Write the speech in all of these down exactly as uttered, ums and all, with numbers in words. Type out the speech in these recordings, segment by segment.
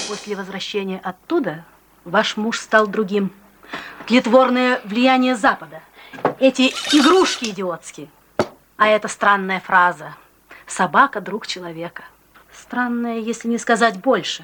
После возвращения оттуда ваш муж стал другим. Тлетворное влияние Запада. Эти игрушки идиотские. А это странная фраза. Собака – друг человека. Странная, если не сказать больше.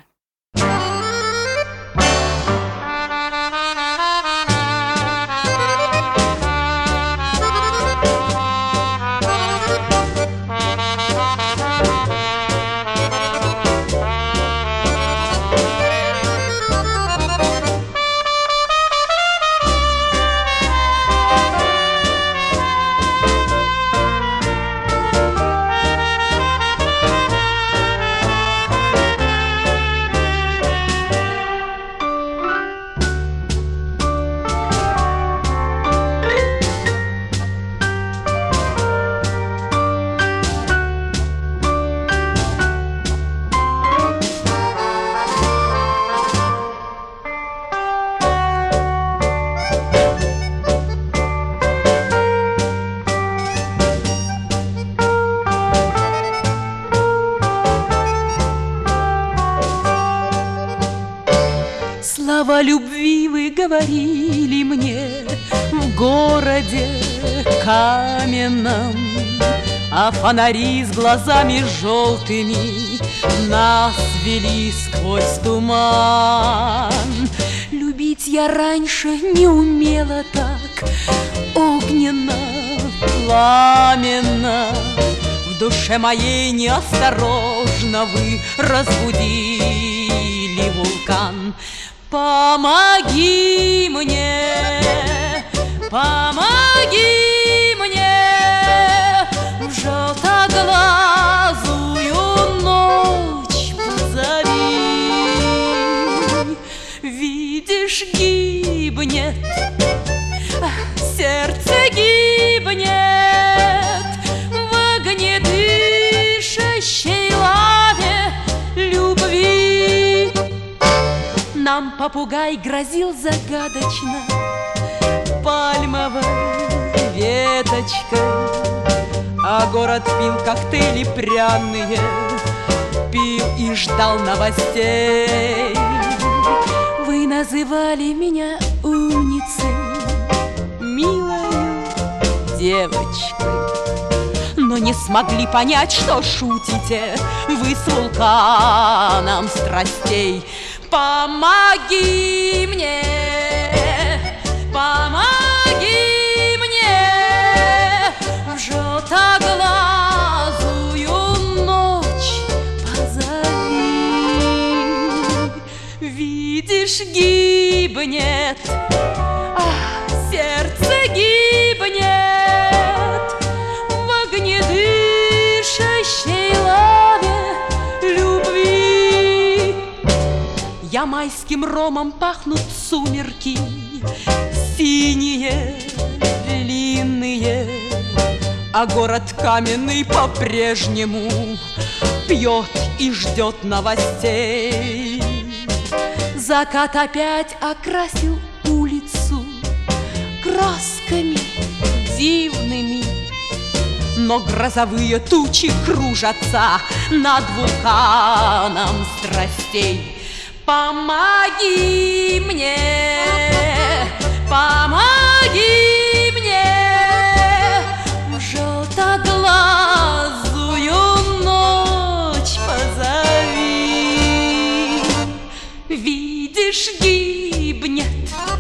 Слова любви вы говорили мне в городе каменном, а фонари с глазами желтыми нас вели сквозь туман. Любить я раньше не умела так огненно, пламенно. В душе моей неосторожно вы разбудили вулкан. Помоги мне, помоги мне, в желтоглазую ночь позови. Видишь, гибнет, сердце гибнет в огнедышащей лаве любви. Нам попугай грозил загадочно пальмовой веточкой, а город пил коктейли пряные, пил и ждал новостей. Вы называли меня умницей, милою девочкой, но не смогли понять, что шутите вы с вулканом страстей. Помоги мне, помоги мне, в желтоглазую ночь позови. Видишь, гибнет, ах, сердце гибнет в огнедышащей лаве любви. Ямайским ромом пахнут сумерки, синие, длинные, а город каменный по-прежнему пьет и ждет новостей. Закат опять окрасил улицу красками дивными, но грозовые тучи кружатся над вулканом страстей. Помоги мне, помоги мне, в желтоглазую ночь позови. Видишь, гибнет